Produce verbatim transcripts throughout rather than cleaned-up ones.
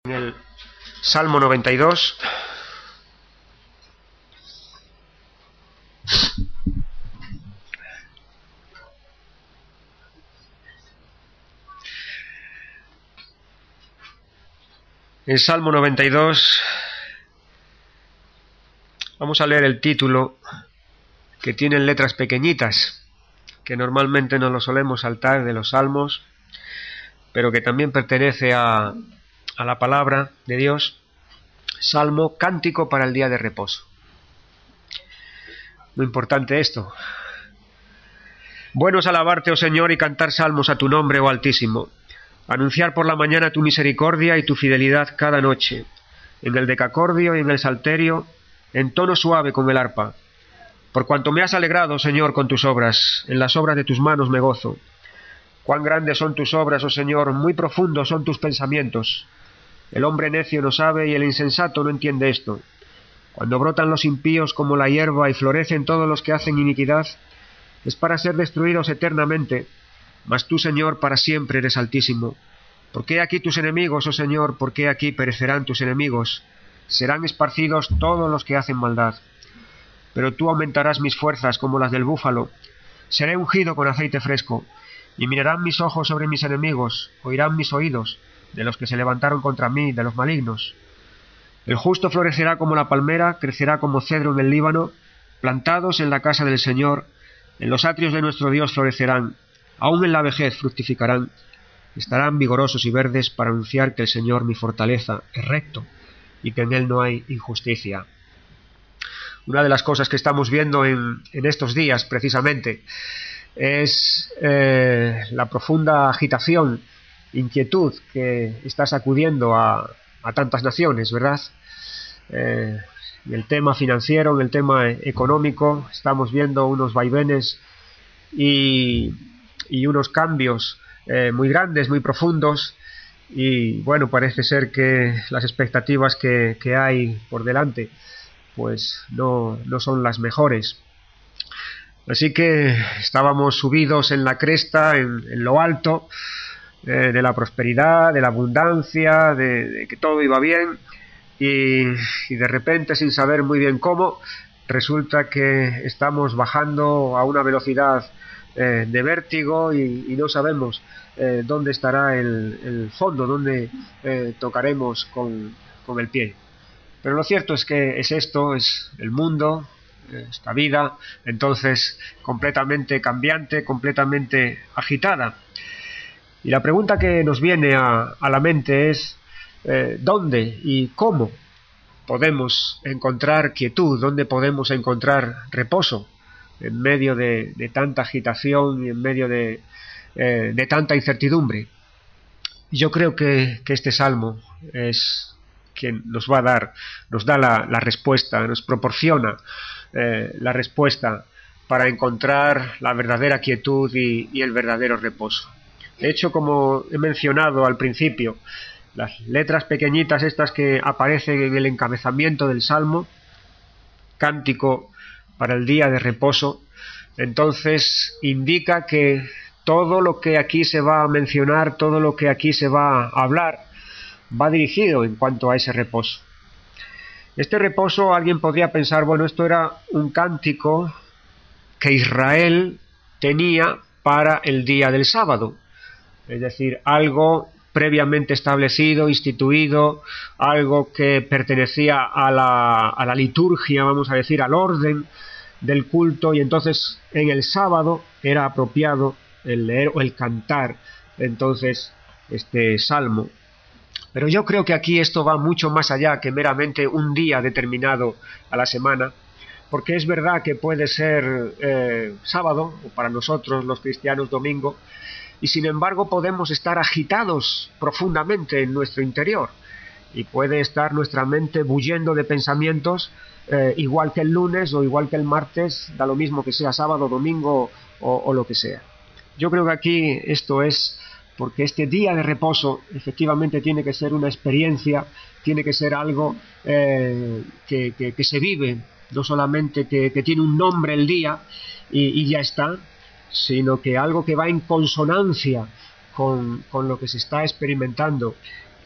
En el Salmo noventa y dos, el Salmo noventa y dos, vamos a leer el título, que tiene letras pequeñitas, que normalmente no lo solemos saltar de los salmos, pero que también pertenece a, a la palabra de Dios. Salmo, cántico para el día de reposo. Muy importante esto. Bueno es alabarte, oh Señor, y cantar salmos a tu nombre, oh Altísimo. Anunciar por la mañana tu misericordia y tu fidelidad cada noche, en el decacordio y en el salterio, en tono suave con el arpa. Por cuanto me has alegrado, Señor, con tus obras, en las obras de tus manos me gozo. Cuán grandes son tus obras, oh Señor, muy profundos son tus pensamientos. El hombre necio no sabe y el insensato no entiende esto. Cuando brotan los impíos como la hierba y florecen todos los que hacen iniquidad, es para ser destruidos eternamente. Mas tú, Señor, para siempre eres altísimo. ¿Por qué aquí tus enemigos, oh Señor? ¿Por qué aquí perecerán tus enemigos? Serán esparcidos todos los que hacen maldad. Pero tú aumentarás mis fuerzas como las del búfalo. Seré ungido con aceite fresco. Y mirarán mis ojos sobre mis enemigos, oirán mis oídos, de los que se levantaron contra mí, de los malignos. El justo florecerá como la palmera, crecerá como cedro en el Líbano, plantados en la casa del Señor, en los atrios de nuestro Dios florecerán, aún en la vejez fructificarán, estarán vigorosos y verdes para anunciar que el Señor, mi fortaleza, es recto, y que en él no hay injusticia. Una de las cosas que estamos viendo en, en estos días, precisamente, es eh, la profunda agitación, inquietud que está sacudiendo a, a tantas naciones, ¿verdad? Eh, en el tema financiero, en el tema económico, estamos viendo unos vaivenes y, y unos cambios eh, muy grandes, muy profundos, y bueno, parece ser que las expectativas que, que hay por delante pues no, no son las mejores. Así que estábamos subidos en la cresta, en, en lo alto, eh, de la prosperidad, de la abundancia, de, de que todo iba bien, y, y de repente, sin saber muy bien cómo, resulta que estamos bajando a una velocidad eh, de vértigo y, y no sabemos eh, dónde estará el, el fondo, dónde eh, tocaremos con, con el pie. Pero lo cierto es que es esto, es el mundo, esta vida, entonces completamente cambiante, completamente agitada. Y la pregunta que nos viene a, a la mente es eh, ¿dónde y cómo podemos encontrar quietud? ¿Dónde podemos encontrar reposo en medio de, de tanta agitación y en medio de, eh, de tanta incertidumbre? Yo creo que, que este salmo es quien nos va a dar, nos da la, la respuesta, nos proporciona Eh, la respuesta para encontrar la verdadera quietud y, y el verdadero reposo. De hecho, como he mencionado al principio, las letras pequeñitas estas que aparecen en el encabezamiento del Salmo, cántico para el día de reposo, entonces indica que todo lo que aquí se va a mencionar, todo lo que aquí se va a hablar, va dirigido en cuanto a ese reposo. Este reposo, alguien podría pensar, bueno, esto era un cántico que Israel tenía para el día del sábado, es decir, algo previamente establecido, instituido, algo que pertenecía a la, a la liturgia, vamos a decir, al orden del culto, y entonces en el sábado era apropiado el leer o el cantar entonces este salmo. Pero yo creo que aquí esto va mucho más allá que meramente un día determinado a la semana, porque es verdad que puede ser eh, sábado, o para nosotros los cristianos domingo, y sin embargo podemos estar agitados profundamente en nuestro interior, y puede estar nuestra mente bullendo de pensamientos, eh, igual que el lunes o igual que el martes, da lo mismo que sea sábado, domingo o, o lo que sea. Yo creo que aquí esto es porque este día de reposo efectivamente tiene que ser una experiencia, tiene que ser algo eh, que, que, que se vive, no solamente que, que tiene un nombre el día y, y ya está, sino que algo que va en consonancia con, con lo que se está experimentando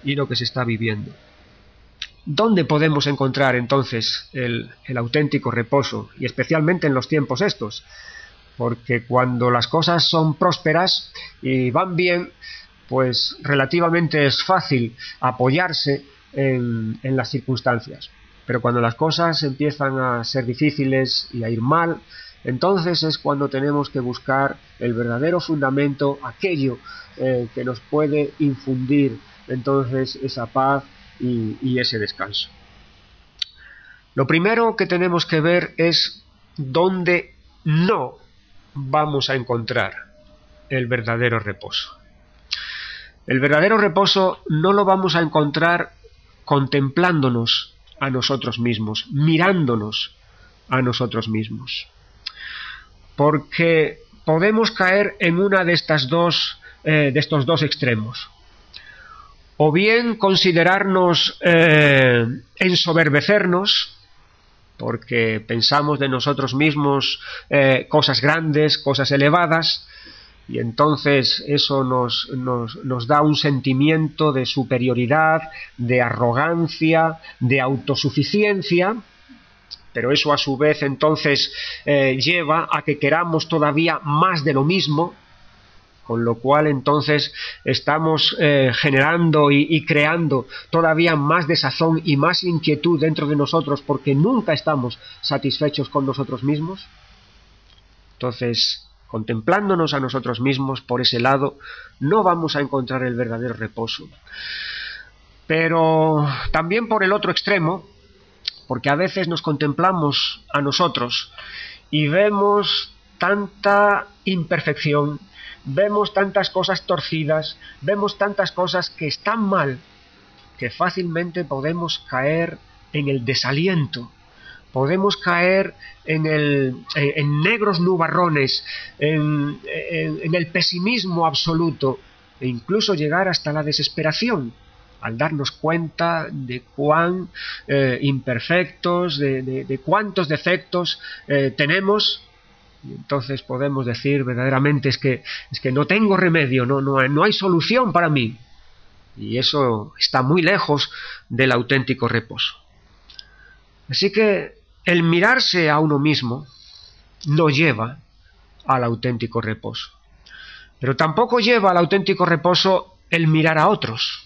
y lo que se está viviendo. ¿Dónde podemos encontrar entonces el, el auténtico reposo? Y especialmente en los tiempos estos, porque cuando las cosas son prósperas y van bien, pues relativamente es fácil apoyarse en, en las circunstancias. Pero cuando las cosas empiezan a ser difíciles y a ir mal, entonces es cuando tenemos que buscar el verdadero fundamento, aquello eh, que nos puede infundir entonces esa paz y, y ese descanso. Lo primero que tenemos que ver es dónde no vamos a encontrar el verdadero reposo. El verdadero reposo no lo vamos a encontrar contemplándonos a nosotros mismos, mirándonos a nosotros mismos. Porque podemos caer en una de estas dos, eh, de estos dos extremos. O bien considerarnos eh, ensoberbecernos, porque pensamos de nosotros mismos eh, cosas grandes, cosas elevadas, y entonces eso nos, nos, nos da un sentimiento de superioridad, de arrogancia, de autosuficiencia, pero eso a su vez entonces eh, lleva a que queramos todavía más de lo mismo, con lo cual entonces estamos eh, generando y, y creando todavía más desazón y más inquietud dentro de nosotros porque nunca estamos satisfechos con nosotros mismos. Entonces, contemplándonos a nosotros mismos por ese lado, no vamos a encontrar el verdadero reposo. Pero también por el otro extremo, porque a veces nos contemplamos a nosotros y vemos tanta imperfección, vemos tantas cosas torcidas, vemos tantas cosas que están mal, que fácilmente podemos caer en el desaliento, podemos caer en, el, en, en negros nubarrones, en, en, en el pesimismo absoluto, e incluso llegar hasta la desesperación, al darnos cuenta de cuán eh, imperfectos, de, de, de cuántos defectos eh, tenemos. Y entonces podemos decir verdaderamente es que, es que no tengo remedio, no, no, no hay solución para mí. Y eso está muy lejos del auténtico reposo. Así que el mirarse a uno mismo no lleva al auténtico reposo. Pero tampoco lleva al auténtico reposo el mirar a otros,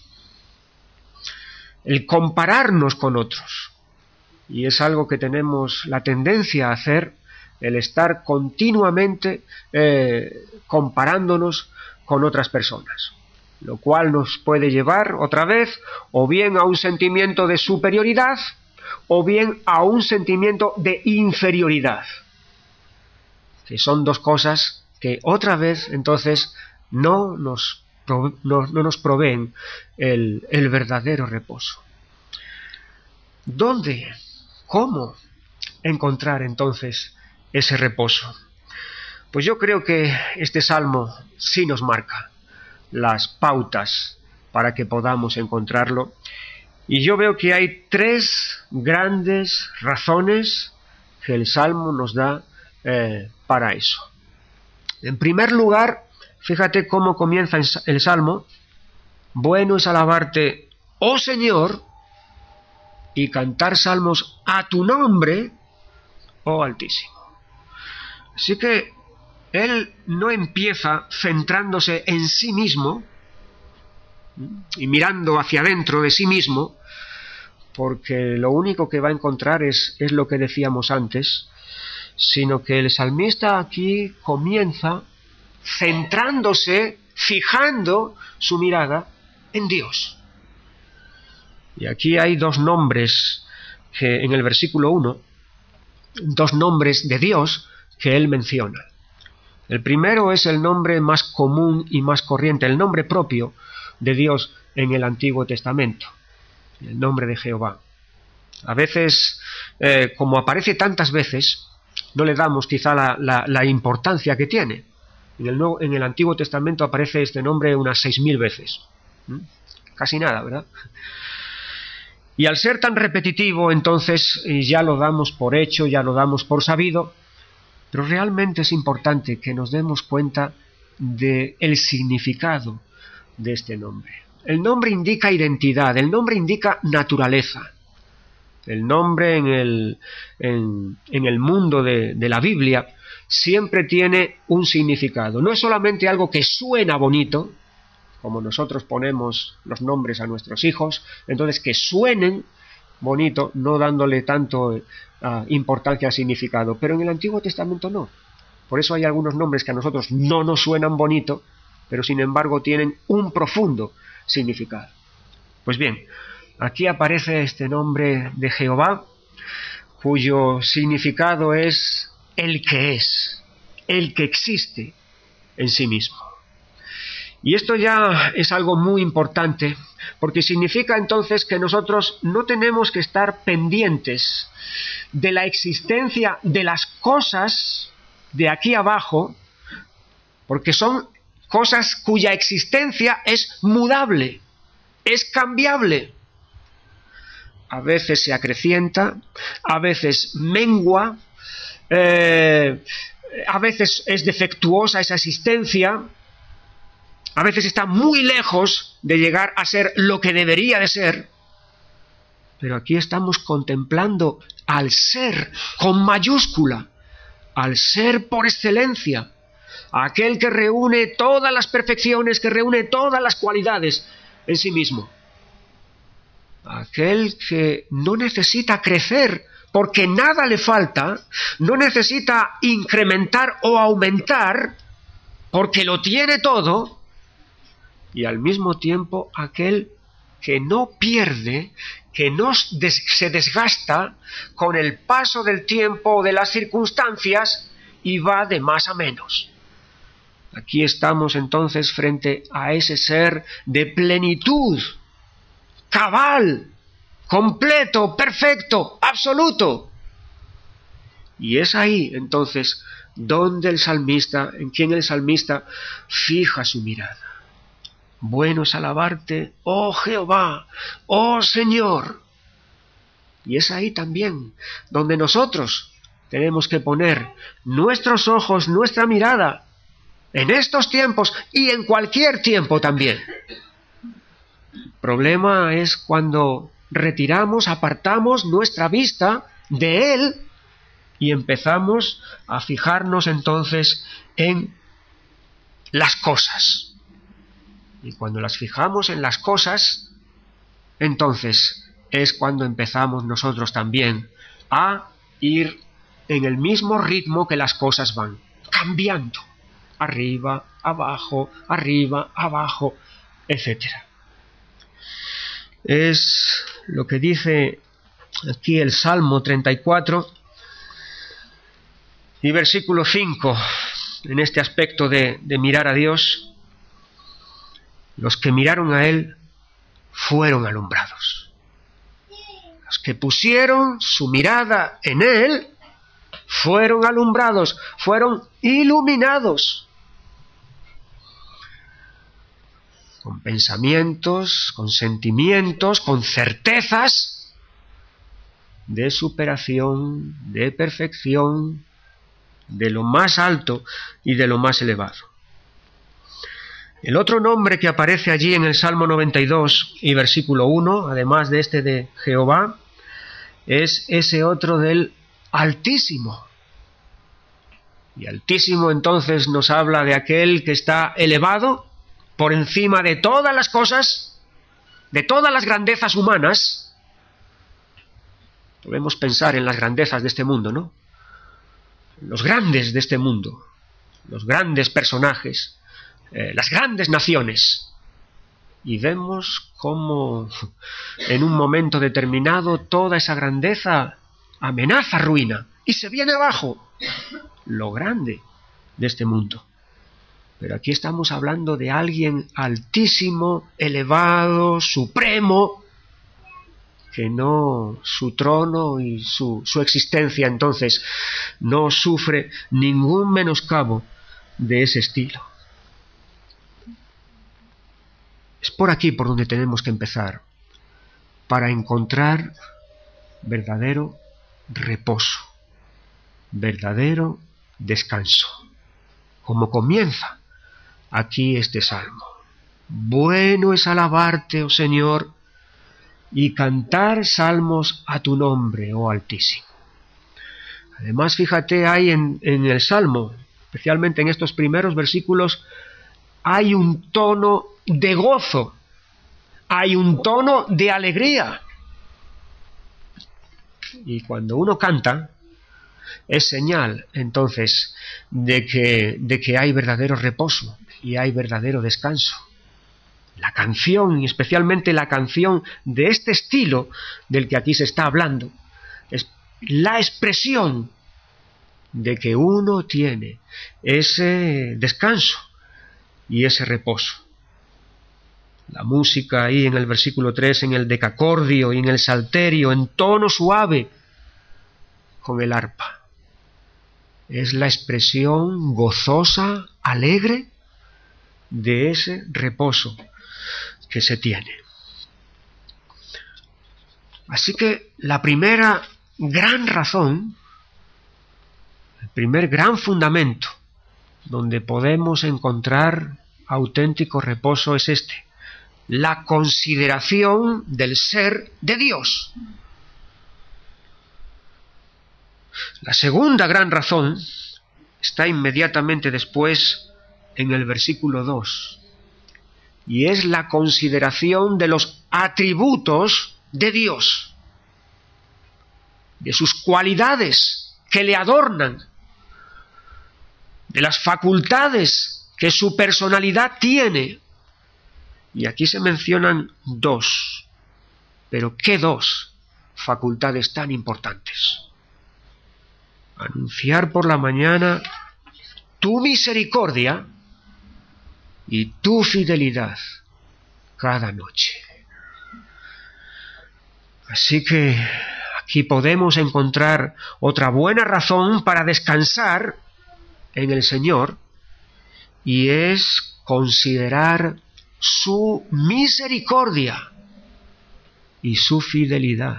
el compararnos con otros. Y es algo que tenemos la tendencia a hacer, el estar continuamente eh, comparándonos con otras personas, lo cual nos puede llevar otra vez o bien a un sentimiento de superioridad o bien a un sentimiento de inferioridad, que son dos cosas que otra vez entonces no nos, no, no nos proveen el, el verdadero reposo. ¿Dónde? ¿Cómo encontrar entonces ese reposo? Pues yo creo que este salmo sí nos marca las pautas para que podamos encontrarlo, y yo veo que hay tres grandes razones que el salmo nos da eh, para eso. En primer lugar, fíjate cómo comienza el salmo: bueno es alabarte, oh Señor, y cantar salmos a tu nombre, oh Altísimo. Así que él no empieza centrándose en sí mismo y mirando hacia adentro de sí mismo, porque lo único que va a encontrar es, es lo que decíamos antes, sino que el salmista aquí comienza centrándose, fijando su mirada en Dios. Y aquí hay dos nombres que en el versículo uno, dos nombres de Dios que él menciona. El primero es el nombre más común y más corriente, el nombre propio de Dios en el Antiguo Testamento, el nombre de Jehová. A veces, eh, como aparece tantas veces, no le damos quizá la, la, la importancia que tiene. En el, Nuevo, en el Antiguo Testamento aparece este nombre unas seis mil veces. ¿Mm? Casi nada, ¿verdad? Y al ser tan repetitivo, entonces ya lo damos por hecho, ya lo damos por sabido, pero realmente es importante que nos demos cuenta del significado de este nombre. El nombre indica identidad, el nombre indica naturaleza. El nombre en el, en, en el mundo de, de la Biblia siempre tiene un significado. No es solamente algo que suena bonito, como nosotros ponemos los nombres a nuestros hijos, entonces que suenen bonito, no dándole tanto uh, importancia al significado. Pero en el Antiguo Testamento no. Por eso hay algunos nombres que a nosotros no nos suenan bonito, pero sin embargo tienen un profundo significado. Pues bien, aquí aparece este nombre de Jehová, cuyo significado es el que es, el que existe en sí mismo. Y esto ya es algo muy importante, porque significa entonces que nosotros no tenemos que estar pendientes de la existencia de las cosas de aquí abajo, porque son cosas cuya existencia es mudable, es cambiable. A veces se acrecienta, a veces mengua, eh, a veces es defectuosa esa existencia, a veces está muy lejos de llegar a ser lo que debería de ser. Pero aquí estamos contemplando al ser con mayúscula, al ser por excelencia, aquel que reúne todas las perfecciones, que reúne todas las cualidades en sí mismo. Aquel que no necesita crecer porque nada le falta, no necesita incrementar o aumentar porque lo tiene todo, y al mismo tiempo aquel que no pierde, que no des- se desgasta con el paso del tiempo o de las circunstancias y va de más a menos. Aquí estamos entonces frente a ese ser de plenitud, cabal, completo, perfecto, absoluto. Y es ahí entonces donde el salmista, en quien el salmista fija su mirada. Bueno es alabarte, oh Jehová, oh Señor. Y es ahí también donde nosotros tenemos que poner nuestros ojos, nuestra mirada, en estos tiempos y en cualquier tiempo también. El problema es cuando retiramos, apartamos nuestra vista de Él y empezamos a fijarnos entonces en las cosas. Y cuando las fijamos en las cosas, entonces es cuando empezamos nosotros también a ir en el mismo ritmo que las cosas van, cambiando. Arriba, abajo, arriba, abajo, etcétera. Es lo que dice aquí el Salmo treinta y cuatro y versículo cinco, en este aspecto de, de mirar a Dios. Los que miraron a Él fueron alumbrados. Los que pusieron su mirada en Él fueron alumbrados, fueron iluminados. Con pensamientos, con sentimientos, con certezas de superación, de perfección, de lo más alto y de lo más elevado. El otro nombre que aparece allí en el Salmo noventa y dos y versículo uno, además de este de Jehová, es ese otro del Altísimo. Y Altísimo entonces nos habla de aquel que está elevado por encima de todas las cosas, de todas las grandezas humanas. Podemos pensar en las grandezas de este mundo, ¿no? Los grandes de este mundo, los grandes personajes, eh, las grandes naciones. Y vemos cómo en un momento determinado toda esa grandeza amenaza ruina y se viene abajo lo grande de este mundo. Pero aquí estamos hablando de alguien altísimo, elevado, supremo, que no, su trono y su, su existencia entonces no sufre ningún menoscabo de ese estilo. Es por aquí por donde tenemos que empezar, para encontrar verdadero reposo, verdadero descanso, como comienza aquí este salmo. Bueno es alabarte, oh Señor, y cantar salmos a tu nombre, oh Altísimo. Además, fíjate, hay en, en el Salmo, especialmente en estos primeros versículos, hay un tono de gozo, hay un tono de alegría. Y cuando uno canta, es señal, entonces, de que, de que hay verdadero reposo y hay verdadero descanso. La canción, y especialmente la canción de este estilo del que aquí se está hablando, es la expresión de que uno tiene ese descanso y ese reposo. La música ahí en el versículo tres, en el decacordio y en el salterio, en tono suave, con el arpa. Es la expresión gozosa, alegre, de ese reposo que se tiene. Así que la primera gran razón, el primer gran fundamento donde podemos encontrar auténtico reposo es este: la consideración del ser de Dios. La segunda gran razón está inmediatamente después en el versículo dos, y es la consideración de los atributos de Dios, de sus cualidades que le adornan, de las facultades que su personalidad tiene. Y aquí se mencionan dos, pero ¿qué dos facultades tan importantes? Anunciar por la mañana tu misericordia y tu fidelidad cada noche. Así que aquí podemos encontrar otra buena razón para descansar en el Señor, y es considerar su misericordia y su fidelidad.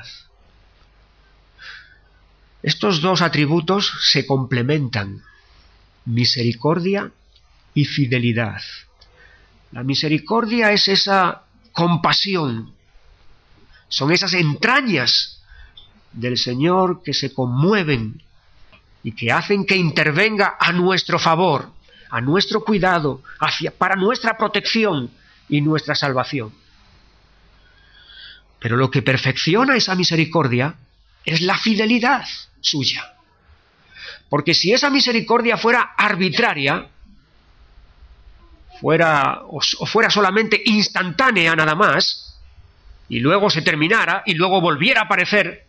Estos dos atributos se complementan: misericordia y fidelidad. La misericordia es esa compasión, son esas entrañas del Señor que se conmueven y que hacen que intervenga a nuestro favor, a nuestro cuidado, hacia, para nuestra protección y nuestra salvación. Pero lo que perfecciona esa misericordia es la fidelidad suya. Porque si esa misericordia fuera arbitraria, fuera o, o fuera solamente instantánea nada más, y luego se terminara y luego volviera a aparecer,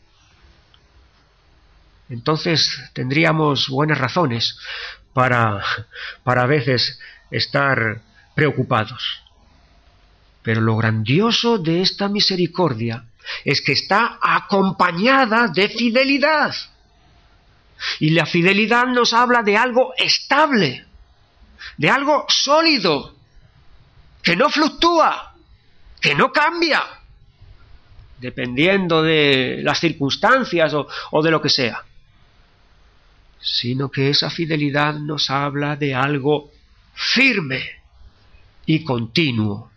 entonces tendríamos buenas razones para, para a veces estar preocupados. Pero lo grandioso de esta misericordia es que está acompañada de fidelidad. Y la fidelidad nos habla de algo estable, de algo sólido, que no fluctúa, que no cambia, dependiendo de las circunstancias o, o de lo que sea. Sino que esa fidelidad nos habla de algo firme y continuo,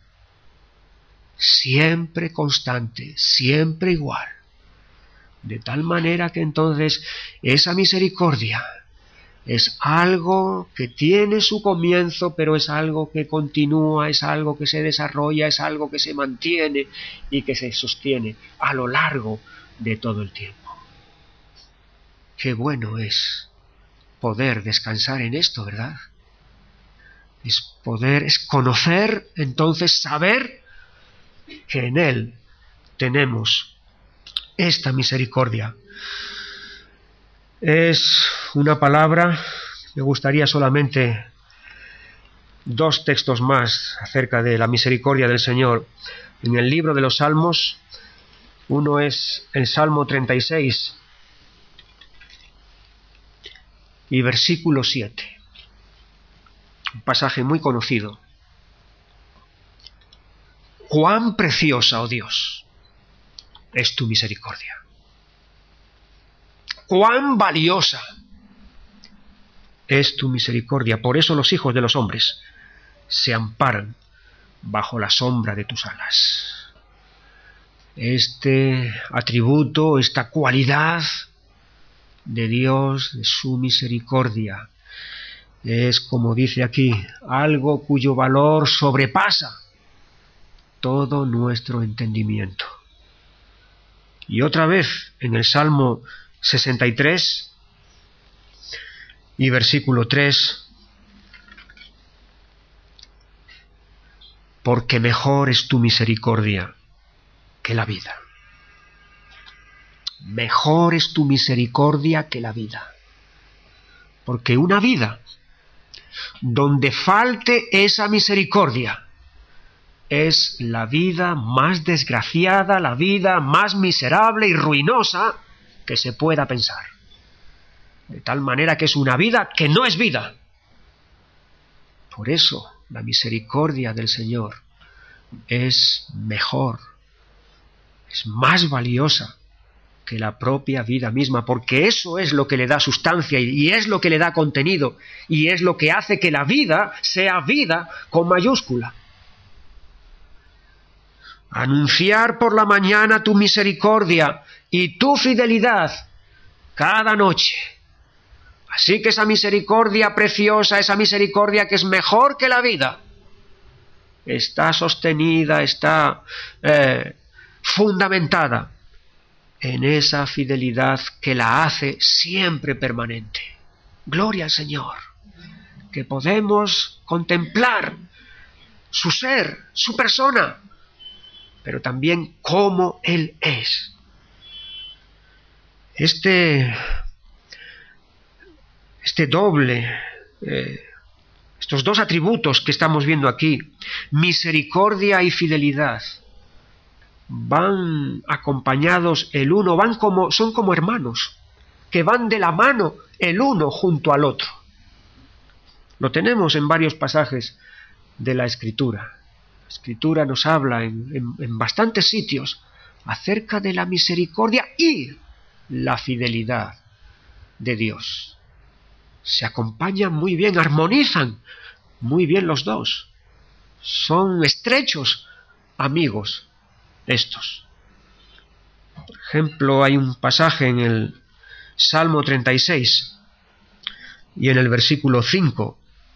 siempre constante, siempre igual. De tal manera que entonces esa misericordia es algo que tiene su comienzo, pero es algo que continúa, es algo que se desarrolla, es algo que se mantiene y que se sostiene a lo largo de todo el tiempo. Qué bueno es poder descansar en esto, ¿verdad? Es poder, es conocer, entonces saber que en Él tenemos esta misericordia. Es una palabra, me gustaría solamente dos textos más acerca de la misericordia del Señor. En el libro de los Salmos, uno es el Salmo treinta y seis y versículo siete, un pasaje muy conocido. Cuán preciosa, oh Dios, es tu misericordia. Cuán valiosa es tu misericordia. Por eso los hijos de los hombres se amparan bajo la sombra de tus alas. Este atributo, esta cualidad de Dios, de su misericordia, es, como dice aquí, algo cuyo valor sobrepasa todo nuestro entendimiento. Y otra vez, en el Salmo sesenta y tres y versículo tres, porque mejor es tu misericordia que la vida. Mejor es tu misericordia que la vida. Porque una vida donde falte esa misericordia es la vida más desgraciada, la vida más miserable y ruinosa que se pueda pensar. De tal manera que es una vida que no es vida. Por eso la misericordia del Señor es mejor, es más valiosa que la propia vida misma, porque eso es lo que le da sustancia y es lo que le da contenido y es lo que hace que la vida sea vida con mayúscula. Anunciar por la mañana tu misericordia y tu fidelidad cada noche. Así que esa misericordia preciosa, esa misericordia que es mejor que la vida, está sostenida, está eh, fundamentada en esa fidelidad que la hace siempre permanente. Gloria al Señor, que podemos contemplar su ser, su persona, pero también cómo Él es. Este, este doble, eh, estos dos atributos que estamos viendo aquí, misericordia y fidelidad, van acompañados el uno, van como, son como hermanos, que van de la mano el uno junto al otro. Lo tenemos en varios pasajes de la Escritura. La Escritura nos habla en, en, en bastantes sitios acerca de la misericordia y la fidelidad de Dios. Se acompañan muy bien, armonizan muy bien los dos. Son estrechos amigos estos. Por ejemplo, hay un pasaje en el Salmo treinta y seis y en el versículo cinco,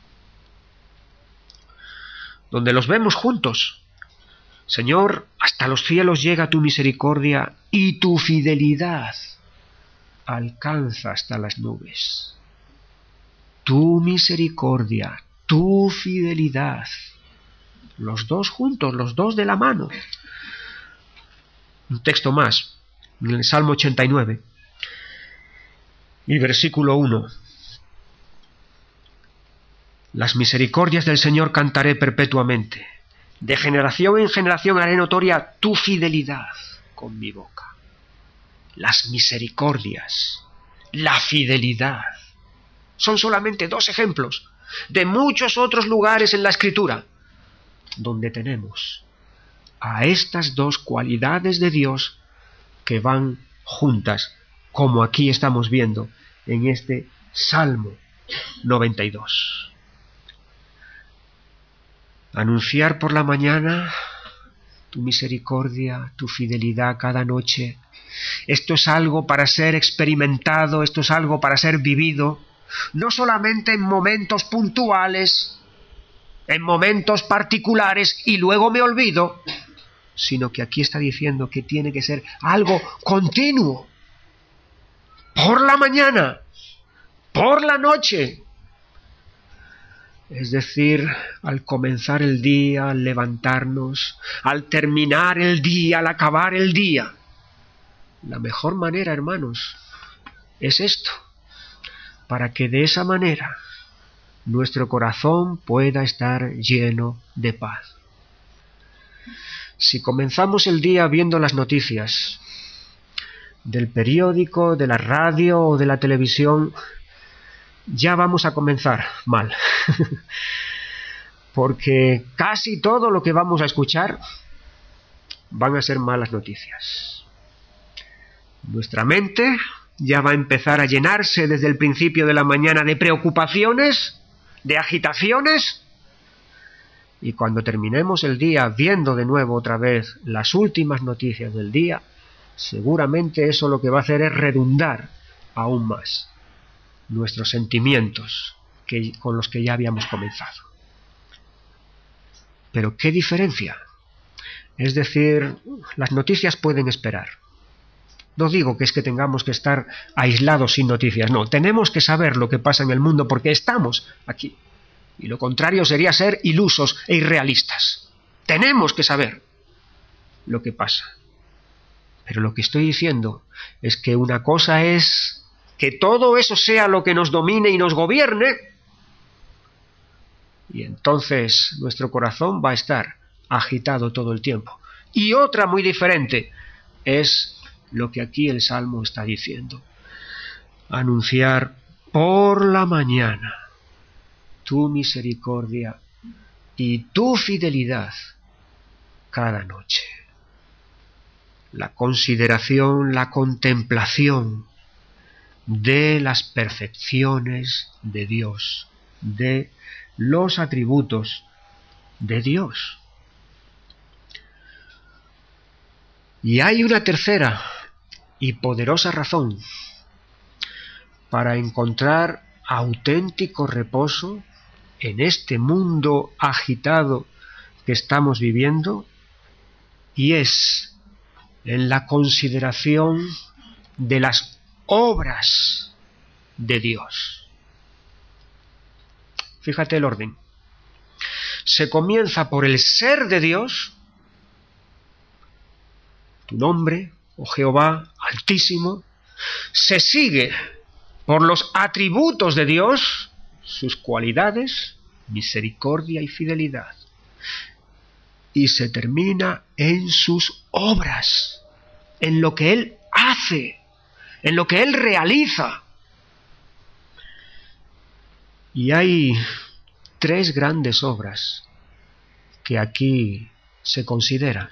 donde los vemos juntos. Señor, hasta los cielos llega tu misericordia y tu fidelidad alcanza hasta las nubes. Tu misericordia, tu fidelidad, los dos juntos, los dos de la mano. Un texto más, en el Salmo ochenta y nueve y versículo uno. Las misericordias del Señor cantaré perpetuamente. De generación en generación haré notoria tu fidelidad con mi boca. Las misericordias, la fidelidad, son solamente dos ejemplos de muchos otros lugares en la Escritura donde tenemos a estas dos cualidades de Dios que van juntas, como aquí estamos viendo en este Salmo noventa y dos. Anunciar por la mañana tu misericordia, tu fidelidad cada noche. Esto es algo para ser experimentado, esto es algo para ser vivido, no solamente en momentos puntuales, en momentos particulares y luego me olvido, sino que aquí está diciendo que tiene que ser algo continuo, por la mañana, por la noche. Es decir, al comenzar el día, al levantarnos, al terminar el día, al acabar el día. La mejor manera, hermanos, es esto, para que de esa manera nuestro corazón pueda estar lleno de paz. Si comenzamos el día viendo las noticias del periódico, de la radio o de la televisión, ya vamos a comenzar mal, porque casi todo lo que vamos a escuchar van a ser malas noticias. Nuestra mente ya va a empezar a llenarse desde el principio de la mañana de preocupaciones, de agitaciones, Y cuando terminemos el día viendo de nuevo otra vez las últimas noticias del día, seguramente eso lo que va a hacer es redundar aún más nuestros sentimientos que, con los que ya habíamos comenzado. Pero ¿qué diferencia? Es decir, las noticias pueden esperar. No digo que es que tengamos que estar aislados sin noticias, no, tenemos que saber lo que pasa en el mundo porque estamos aquí. Y lo contrario sería ser ilusos e irrealistas. Tenemos que saber lo que pasa. Pero lo que estoy diciendo es que una cosa es que todo eso sea lo que nos domine y nos gobierne, y entonces nuestro corazón va a estar agitado todo el tiempo. Y otra muy diferente es lo que aquí el Salmo está diciendo. Anunciar por la mañana tu misericordia y tu fidelidad cada noche. La consideración, la contemplación de las perfecciones de Dios, de los atributos de Dios. Y hay una tercera y poderosa razón para encontrar auténtico reposo en este mundo agitado que estamos viviendo, y es en la consideración de las obras de Dios. Fíjate el orden. Se comienza por el ser de Dios, tu nombre, oh Jehová, altísimo. Se sigue por los atributos de Dios, sus cualidades, misericordia y fidelidad. Y se termina en sus obras, en lo que Él hace, en lo que Él realiza. Y hay tres grandes obras que aquí se consideran.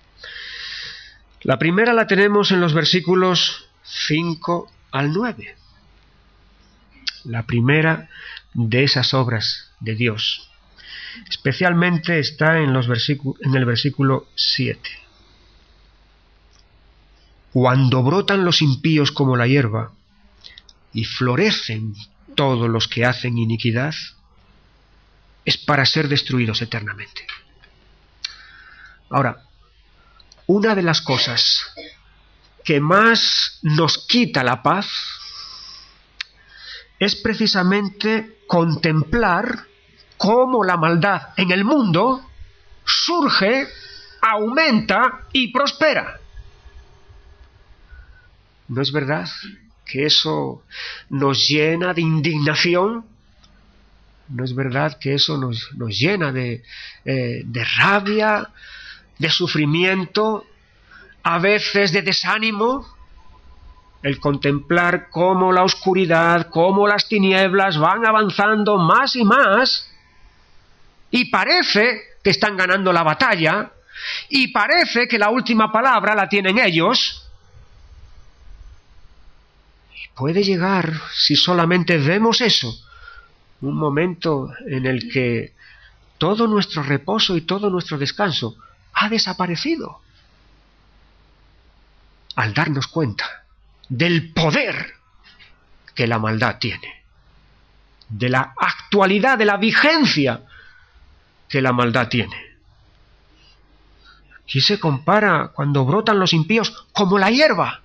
La primera la tenemos en los versículos cinco al nueve. La primera de esas obras de Dios. Especialmente está en, los versículos, en el versículo siete. Cuando brotan los impíos como la hierba y florecen todos los que hacen iniquidad, es para ser destruidos eternamente. Ahora, una de las cosas que más nos quita la paz es precisamente contemplar cómo la maldad en el mundo surge, aumenta y prospera. ¿No es verdad que eso nos llena de indignación? ¿No es verdad que eso nos, nos llena de, eh, de rabia, de sufrimiento, a veces de desánimo? El contemplar cómo la oscuridad, cómo las tinieblas van avanzando más y más, y parece que están ganando la batalla, y parece que la última palabra la tienen ellos. Y puede llegar, si solamente vemos eso, un momento en el que todo nuestro reposo y todo nuestro descanso ha desaparecido, al darnos cuenta del poder que la maldad tiene, de la actualidad, de la vigencia que la maldad tiene. Aquí se compara cuando brotan los impíos como la hierba.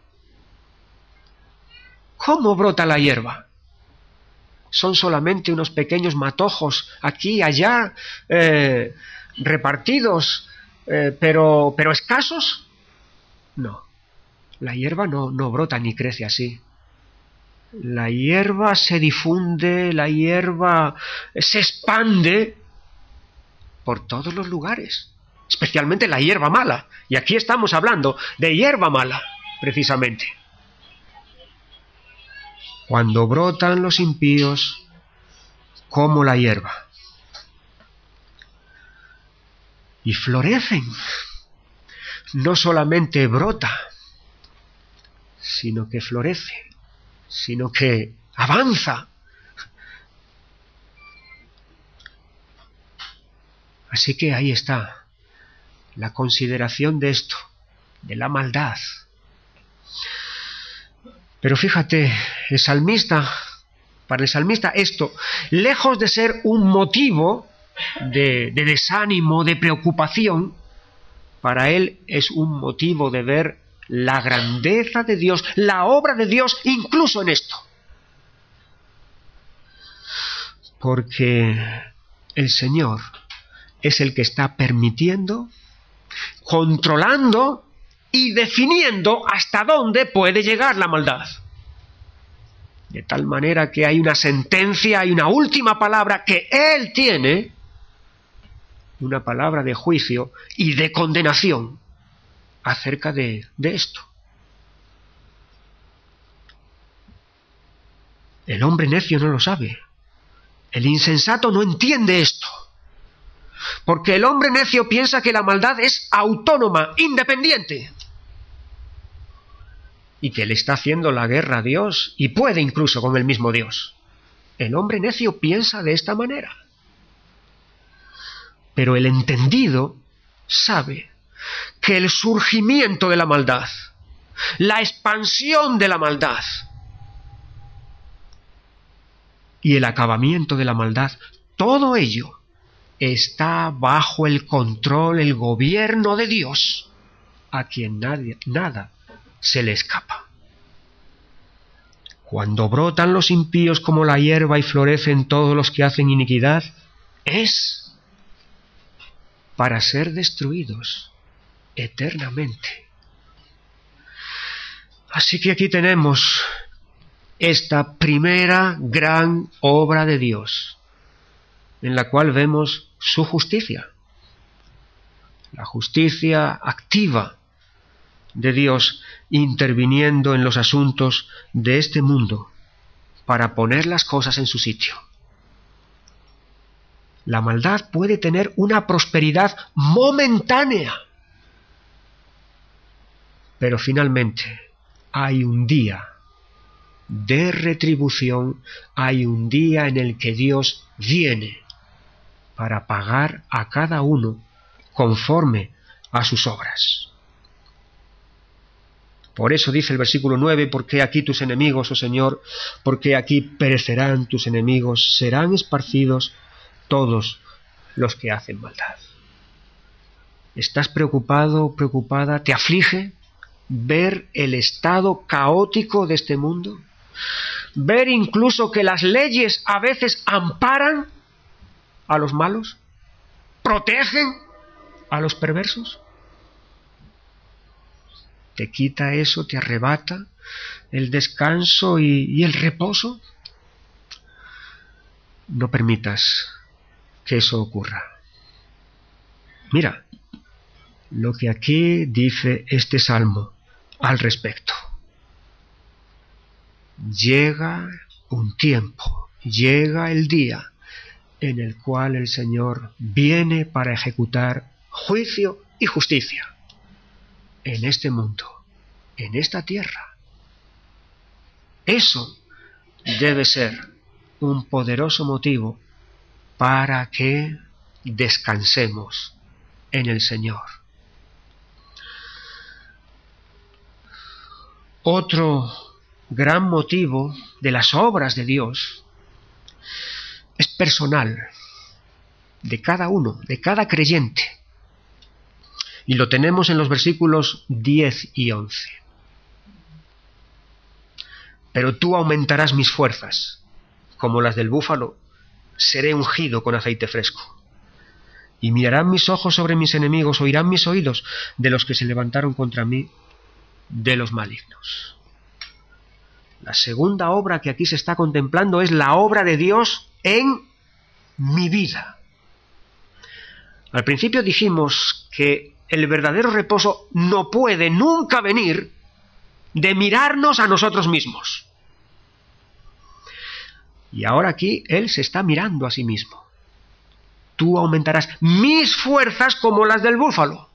¿Cómo brota la hierba? Son solamente unos pequeños matojos aquí y allá, eh, repartidos, eh, pero, pero escasos. No, la hierba no, no brota ni crece así. La hierba se difunde, la hierba se expande por todos los lugares, especialmente la hierba mala. Y aquí estamos hablando de hierba mala, precisamente. Cuando brotan los impíos como la hierba y florecen, no solamente brota, sino que florece, sino que avanza. Así que ahí está la consideración de esto, de la maldad. Pero fíjate, el salmista, para el salmista esto, lejos de ser un motivo de, de desánimo, de preocupación, para él es un motivo de ver la grandeza de Dios, la obra de Dios, incluso en esto. Porque el Señor es el que está permitiendo, controlando y definiendo hasta dónde puede llegar la maldad. De tal manera que hay una sentencia, hay una última palabra que Él tiene, una palabra de juicio y de condenación acerca de, de esto. El hombre necio no lo sabe. El insensato no entiende esto. Porque el hombre necio piensa que la maldad es autónoma, independiente. Y que le está haciendo la guerra a Dios, y puede incluso con el mismo Dios. El hombre necio piensa de esta manera. Pero el entendido sabe que el surgimiento de la maldad, la expansión de la maldad y el acabamiento de la maldad, todo ello está bajo el control, el gobierno de Dios, a quien nadie, nada se le escapa. Cuando brotan los impíos como la hierba y florecen todos los que hacen iniquidad, es para ser destruidos eternamente. Así que aquí tenemos esta primera gran obra de Dios, en la cual vemos su justicia, la justicia activa de Dios interviniendo en los asuntos de este mundo para poner las cosas en su sitio. La maldad puede tener una prosperidad momentánea, pero finalmente hay un día de retribución, hay un día en el que Dios viene para pagar a cada uno conforme a sus obras. Por eso dice el versículo nueve, ¿por qué aquí tus enemigos, oh Señor? ¿Por qué aquí perecerán tus enemigos? Serán esparcidos todos los que hacen maldad. ¿Estás preocupado, preocupada? ¿Te aflige ver el estado caótico de este mundo? ¿Ver incluso que las leyes a veces amparan a los malos? ¿Protegen a los perversos? ¿Te quita eso, te arrebata el descanso y, y el reposo? No permitas que eso ocurra. Mira lo que aquí dice este salmo al respecto. Llega un tiempo, llega el día en el cual el Señor viene para ejecutar juicio y justicia en este mundo, en esta tierra. Eso debe ser un poderoso motivo para que descansemos en el Señor. Otro gran motivo de las obras de Dios es personal, de cada uno, de cada creyente. Y lo tenemos en los versículos diez y once. Pero tú aumentarás mis fuerzas, como las del búfalo, seré ungido con aceite fresco. Y mirarán mis ojos sobre mis enemigos, oirán mis oídos de los que se levantaron contra mí, de los malignos. La segunda obra que aquí se está contemplando es la obra de Dios en mi vida. Al principio dijimos que el verdadero reposo no puede nunca venir de mirarnos a nosotros mismos. Y ahora aquí Él se está mirando a sí mismo. Tú aumentarás mis fuerzas como las del búfalo.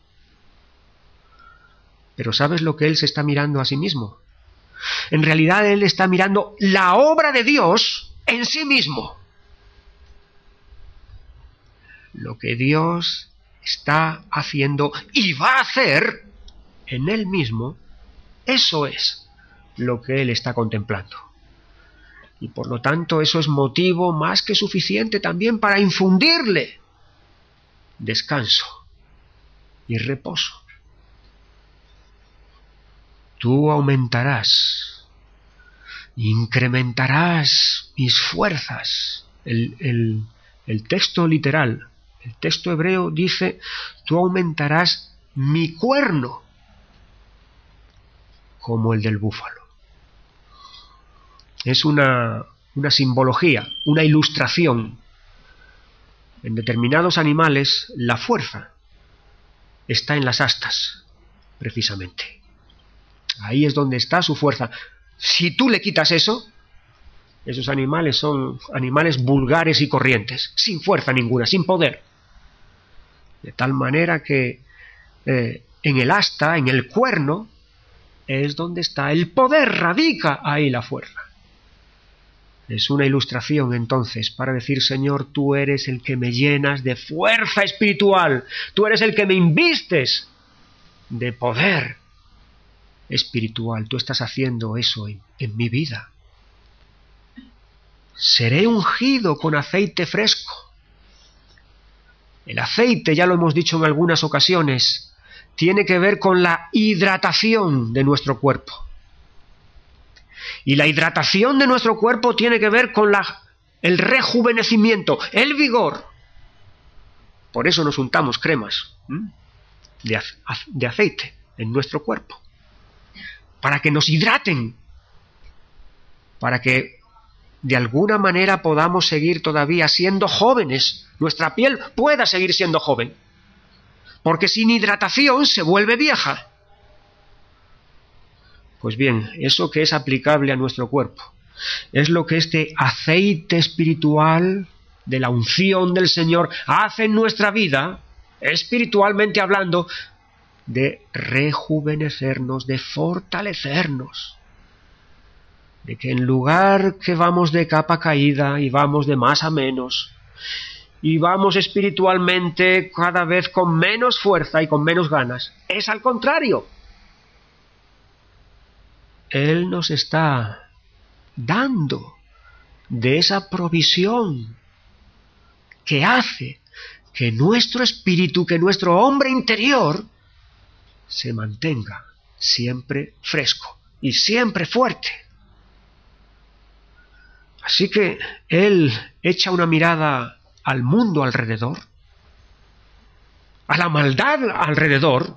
Pero ¿sabes lo que Él se está mirando a sí mismo? En realidad Él está mirando la obra de Dios en sí mismo. lo que Dios está haciendo y va a hacer en Él mismo, eso es lo que Él está contemplando. Y por lo tanto eso es motivo más que suficiente también para infundirle descanso y reposo. Tú aumentarás, incrementarás mis fuerzas. El, el, el texto literal, el texto hebreo dice, tú aumentarás mi cuerno como el del búfalo. Es una, una simbología, una ilustración. En determinados animales la fuerza está en las astas, precisamente. Ahí es donde está su fuerza. Si tú le quitas eso, esos animales son animales vulgares y corrientes, sin fuerza ninguna, sin poder. De tal manera que eh, en el asta, en el cuerno, es donde está el poder, radica ahí la fuerza. Es una ilustración entonces para decir, Señor, tú eres el que me llenas de fuerza espiritual, tú eres el que me invistes de poder espiritual, tú estás haciendo eso en, en mi vida. Seré ungido con aceite fresco. El aceite, ya lo hemos dicho en algunas ocasiones, tiene que ver con la hidratación de nuestro cuerpo. Y la hidratación de nuestro cuerpo tiene que ver con la, el rejuvenecimiento, el vigor. Por eso nos untamos cremas de, de aceite en nuestro cuerpo. Para que nos hidraten. Para que de alguna manera podamos seguir todavía siendo jóvenes. Nuestra piel pueda seguir siendo joven. Porque sin hidratación se vuelve vieja. Pues bien, eso que es aplicable a nuestro cuerpo es lo que este aceite espiritual de la unción del Señor hace en nuestra vida, espiritualmente hablando, de rejuvenecernos, de fortalecernos. De que en lugar que vamos de capa caída y vamos de más a menos, y vamos espiritualmente cada vez con menos fuerza y con menos ganas, es al contrario. Él nos está dando de esa provisión que hace que nuestro espíritu, que nuestro hombre interior se mantenga siempre fresco y siempre fuerte. Así que Él echa una mirada al mundo alrededor, a la maldad alrededor,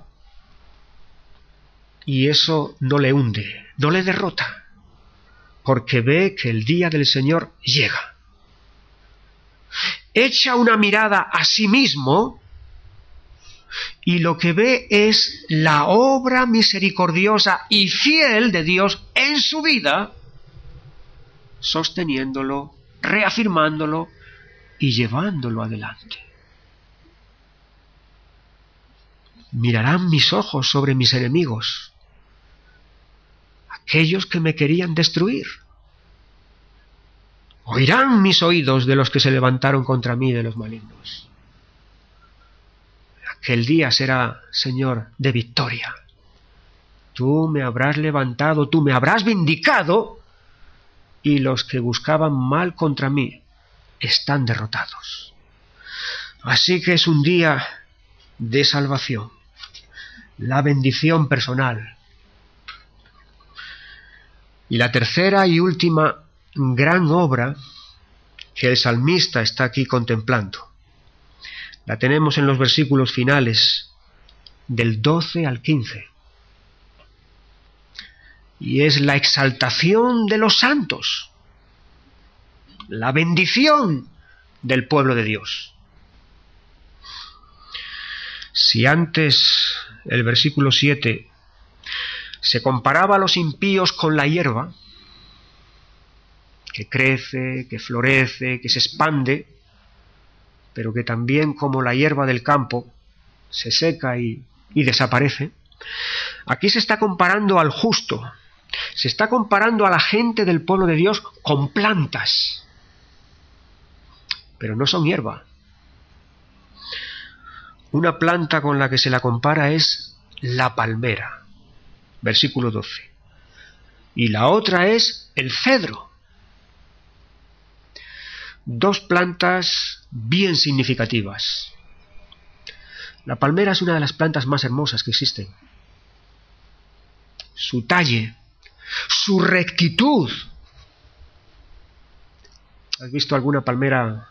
y eso no le hunde, no le derrota, porque ve que el día del Señor llega. Echa una mirada a sí mismo y lo que ve es la obra misericordiosa y fiel de Dios en su vida, sosteniéndolo, reafirmándolo y llevándolo adelante. Mirarán mis ojos sobre mis enemigos, aquellos que me querían destruir. Oirán mis oídos de los que se levantaron contra mí, de los malignos. Aquel día será, Señor, de victoria. Tú me habrás levantado, tú me habrás vindicado, y los que buscaban mal contra mí están derrotados. Así que es un día de salvación, la bendición personal. Y la tercera y última gran obra que el salmista está aquí contemplando, la tenemos en los versículos finales del doce al quince. Y es la exaltación de los santos, la bendición del pueblo de Dios. Si antes el versículo siete se comparaba a los impíos con la hierba, que crece, que florece, que se expande, pero que también, como la hierba del campo, se seca y, y desaparece, aquí se está comparando al justo, se está comparando a la gente del pueblo de Dios con plantas, pero no son hierba, Una planta con la que se la compara es la palmera, versículo doce. Y la otra es el cedro. Dos plantas bien significativas. La palmera es una de las plantas más hermosas que existen. Su talle, su rectitud. ¿Has visto alguna palmera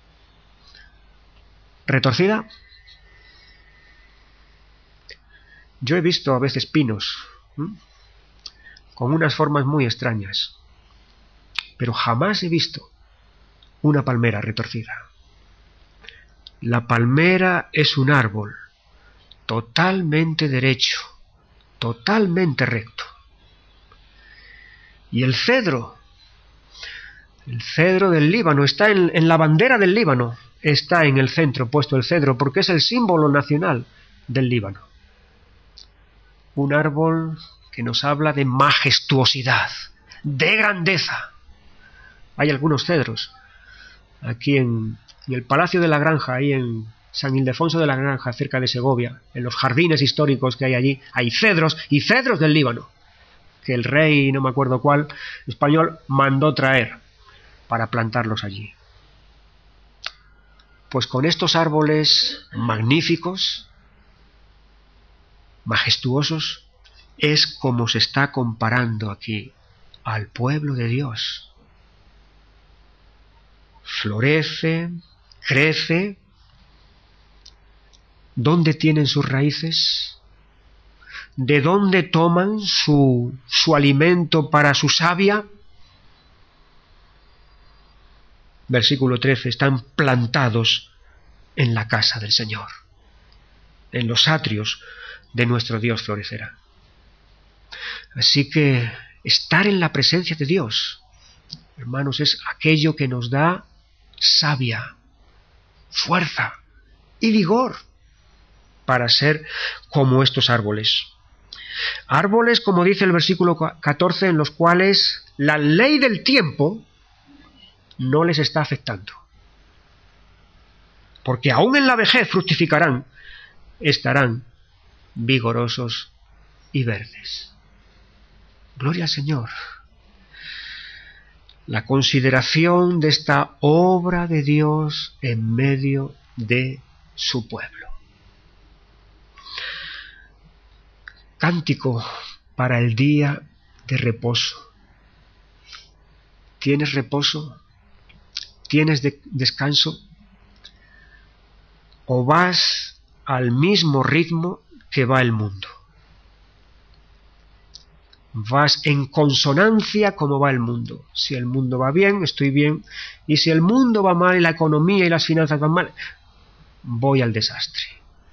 retorcida? Yo he visto a veces pinos ¿eh? con unas formas muy extrañas, pero jamás he visto una palmera retorcida. La palmera es un árbol totalmente derecho, totalmente recto. Y el cedro, el cedro del Líbano, está en, en la bandera del Líbano, está en el centro puesto el cedro, porque es el símbolo nacional del Líbano. Un árbol que nos habla de majestuosidad, de grandeza. Hay algunos cedros aquí en, en el Palacio de la Granja, ahí en San Ildefonso de la Granja, cerca de Segovia, en los jardines históricos que hay allí, hay cedros y cedros del Líbano, que el rey, no me acuerdo cuál, español, mandó traer para plantarlos allí. Pues con estos árboles magníficos, majestuosos, es como se está comparando aquí al pueblo de Dios. Florece, crece. ¿Dónde tienen sus raíces? ¿De dónde toman su, su alimento para su savia? Versículo trece, están plantados en la casa del Señor. En los atrios de nuestro Dios florecerá. Así que estar en la presencia de Dios, hermanos, es aquello que nos da savia, fuerza y vigor para ser como estos árboles. Árboles, como dice el versículo catorce, en los cuales la ley del tiempo no les está afectando. Porque aún en la vejez fructificarán, estarán vigorosos y verdes. Gloria al Señor. La consideración de esta obra de Dios en medio de su pueblo. Cántico para el día de reposo. ¿Tienes reposo? ¿Tienes de- descanso? ¿O vas al mismo ritmo que va el mundo? Vas en consonancia como va el mundo. Si el mundo va bien, estoy bien. Y si el mundo va mal y la economía y las finanzas van mal, voy al desastre.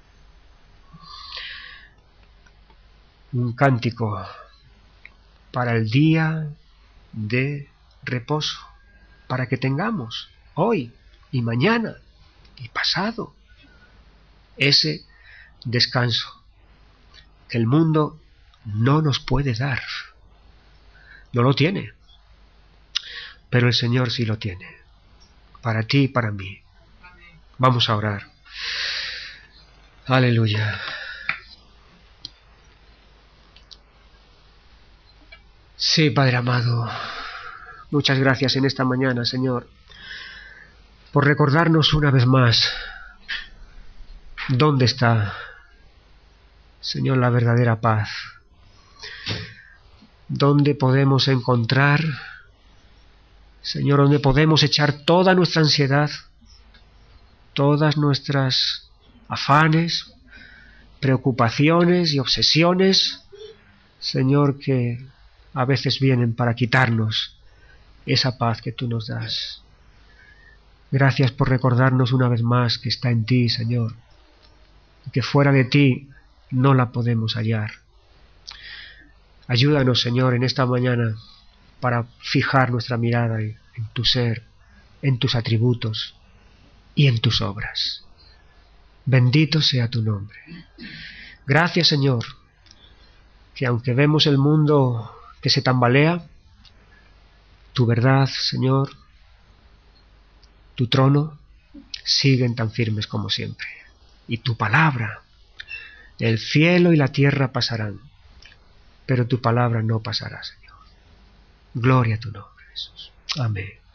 Un cántico para el día de reposo, para que tengamos hoy y mañana y pasado ese descanso que el mundo no nos puede dar. No lo tiene, pero el Señor sí lo tiene, para ti y para mí. Vamos a orar. Aleluya. Sí, Padre amado, muchas gracias en esta mañana, Señor, por recordarnos una vez más dónde está, Señor, la verdadera paz. Dónde podemos encontrar, Señor, donde podemos echar toda nuestra ansiedad, todas nuestras afanes, preocupaciones y obsesiones, Señor, que a veces vienen para quitarnos esa paz que tú nos das. Gracias por recordarnos una vez más que está en ti, Señor, y que fuera de ti no la podemos hallar. Ayúdanos, Señor, en esta mañana para fijar nuestra mirada en tu ser, en tus atributos y en tus obras. Bendito sea tu nombre. Gracias, Señor, que aunque vemos el mundo que se tambalea, tu verdad, Señor, tu trono, siguen tan firmes como siempre. y tu palabra. El cielo y la tierra pasarán, pero tu palabra no pasará, Señor. Gloria a tu nombre, Jesús. Amén.